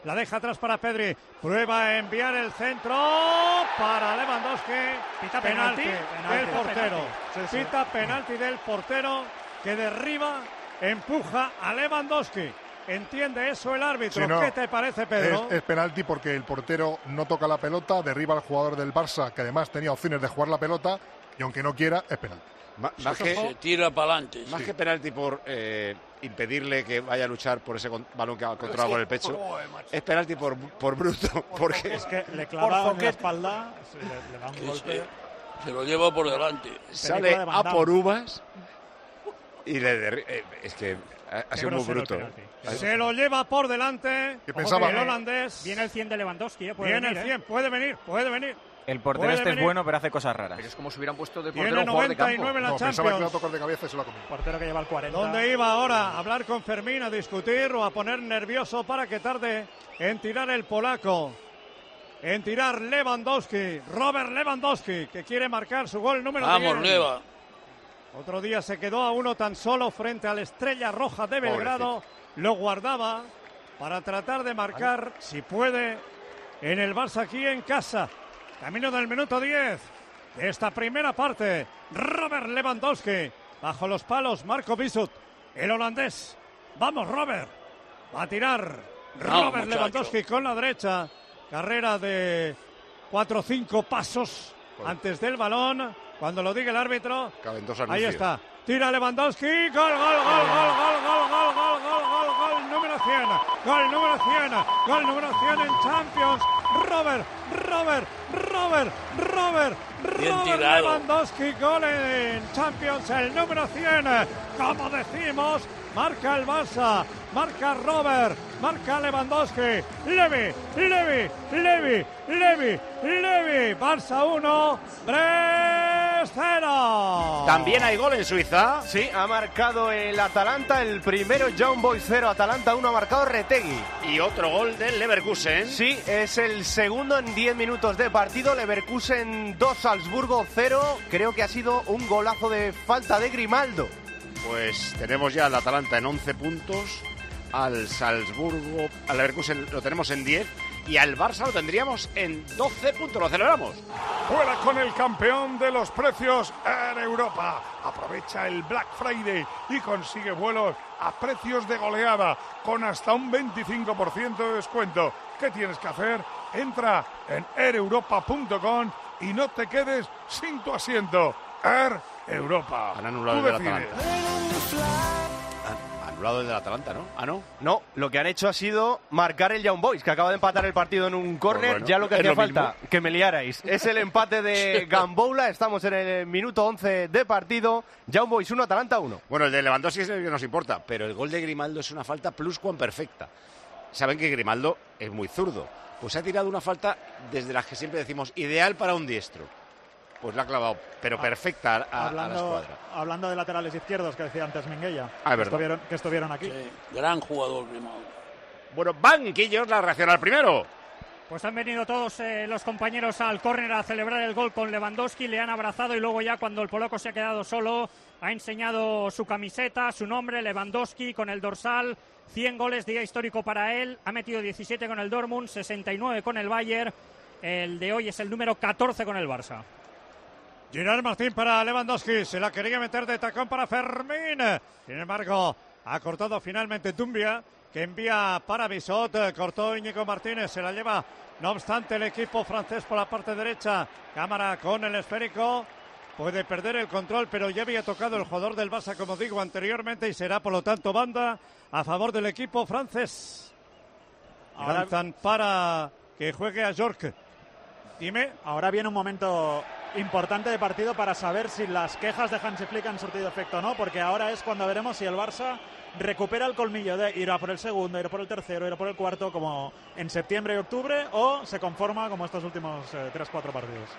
La deja atrás para Pedri. Prueba a enviar el centro para Lewandowski. Pita penalti del portero. Sí. Pita penalti del portero que derriba, empuja a Lewandowski. ¿Entiende eso el árbitro? Sí, no. ¿Qué te parece, Pedro? Es penalti porque el portero no toca la pelota, derriba al jugador del Barça, que además tenía opciones de jugar la pelota, y aunque no quiera, es penalti. Más que, Se tira para adelante. más que penalti por impedirle que vaya a luchar por ese balón que ha controlado con el pecho, es penalti por bruto, porque Es que le clava en la espalda, le da un Que golpe. se lo lleva por delante. sale Película de Van a Damme. por uvas y es que ha sido muy grosero el bruto. penalti. Se lo lleva por delante. ¿Qué pensaba? El holandés. Viene el 100 de Lewandowski, puede Viene venir, el 100, puede venir. El portero Puede este venir. es bueno, pero hace cosas raras. Pero es como si hubieran puesto de Tiene portero un jugador de campo. 99 en la No, pensaba que iba a Champions. tocar de cabeza y se lo ha comido. Portero que lleva el 40. ¿Dónde iba ahora? ¿A hablar con Fermín, a discutir o a poner nervioso para que tarde en tirar el polaco? En tirar Lewandowski, Robert Lewandowski, que quiere marcar su gol número 10. Vamos, Leva. Otro día se quedó a uno tan solo frente al Estrella Roja de Belgrado. Lo guardaba para tratar de marcar, si puede, en el Barça aquí en casa. Camino del minuto 10 de esta primera parte. Robert Lewandowski, bajo los palos, Marco Bisut, el holandés. Vamos, Robert. Va a tirar Vamos, Robert muchacho. Lewandowski con la derecha. Carrera de 4 o 5 pasos antes del balón. Cuando lo diga el árbitro, Caben dos ahí anuncios. está. Tira Lewandowski. Gol, número 100. Gol número 100. Gol número 100 en Champions. Robert Bien tirado. Lewandowski, gol en Champions, el número 100. Como decimos, marca el Barça, marca Robert, marca Lewandowski. Levi. Barça 1, Brest 0. También hay gol en Suiza. Sí, ha marcado el Atalanta, el primero Young Boys 0, Atalanta 1, ha marcado Retegui. Y otro gol del Leverkusen. Sí, es el segundo en 10 minutos de partido, Leverkusen 2, Salzburgo 0, creo que ha sido un golazo de falta de Grimaldo. Pues tenemos ya al Atalanta en 11 puntos, al Salzburgo, al Leverkusen lo tenemos en 10 y al Barça lo tendríamos en 12 puntos. Lo celebramos. Fuera con el campeón de los precios en Europa. Aprovecha el Black Friday y consigue vuelos a precios de goleada con hasta un 25% de descuento. ¿Qué tienes que hacer? Entra en aereuropa.com y no te quedes sin tu asiento. Air Europa. Han anulado Tú el del decides. Atalanta. Han anulado el del Atalanta, ¿no? Ah, no. No, lo que han hecho ha sido marcar el Young Boys, que acaba de empatar el partido en un córner. Bueno, Ya lo que es hacía lo falta, mismo. que me liarais. Es el empate de Gamboula, estamos en el minuto 11 de partido. Young Boys 1, Atalanta 1. Bueno, el de Lewandowski es el que nos importa, pero el gol de Grimaldo es una falta pluscuamperfecta. Saben que Grimaldo es muy zurdo. Pues ha tirado una falta desde las que siempre decimos ideal para un diestro. Pues la ha clavado, pero perfecta a la escuadra. Hablando de laterales izquierdos que decía antes Minguella, Ah, es verdad. que estuvieron aquí. Sí, gran jugador, Grimaldo. Bueno, banquillos, la reacción al primero. Pues han venido todos los compañeros al córner a celebrar el gol con Lewandowski, le han abrazado y luego ya cuando el polaco se ha quedado solo ha enseñado su camiseta, su nombre, Lewandowski con el dorsal, 100 goles, día histórico para él, ha metido 17 con el Dortmund, 69 con el Bayern, el de hoy es el número 14 con el Barça. Gerard Martín para Lewandowski, se la quería meter de tacón para Fermín. Sin embargo, ha cortado finalmente Dumbia, que envía para Bisot, cortó Íñigo Martínez, se la lleva no obstante el equipo francés por la parte derecha. Cámara con el esférico, puede perder el control, pero ya había tocado el jugador del Barça, como digo anteriormente, y será por lo tanto banda a favor del equipo francés. Avanzan para que juegue a York. Dime. Ahora viene un momento importante de partido para saber si las quejas de Hansi Flick han surtido efecto o no, porque ahora es cuando veremos si el Barça recupera el colmillo de ir a por el segundo, ir a por el tercero, ir a por el cuarto, como en septiembre y octubre, o se conforma como estos últimos 3-4 partidos.